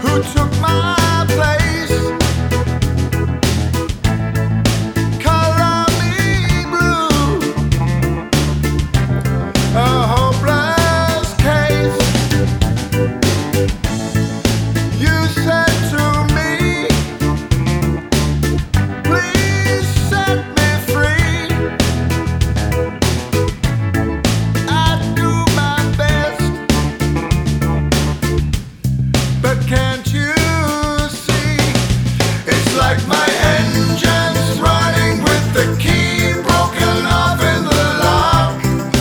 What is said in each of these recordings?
who took my place. Color me blue, a hopeless case. You said to me, please set me free. I do my best, but can't you see? It's like my engine's running with the key broken off in the lock.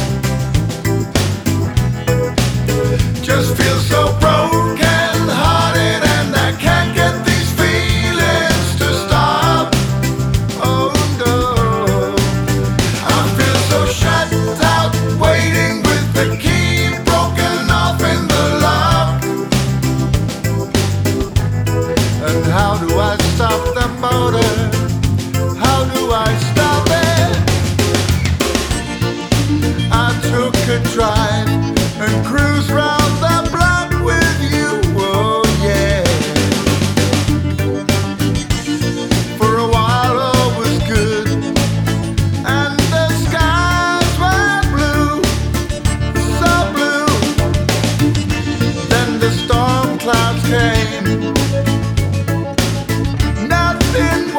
Just feel so broken hearted, and I can't get these feelings to stop. Oh no, I feel so shut out, waiting with the key broken off in the lock. And how do I stop the motor? How do I stop it? I took a drive and cruised round the block with you, oh yeah. For a while all was good, and the skies were blue, so blue. Then the storm clouds came, nothing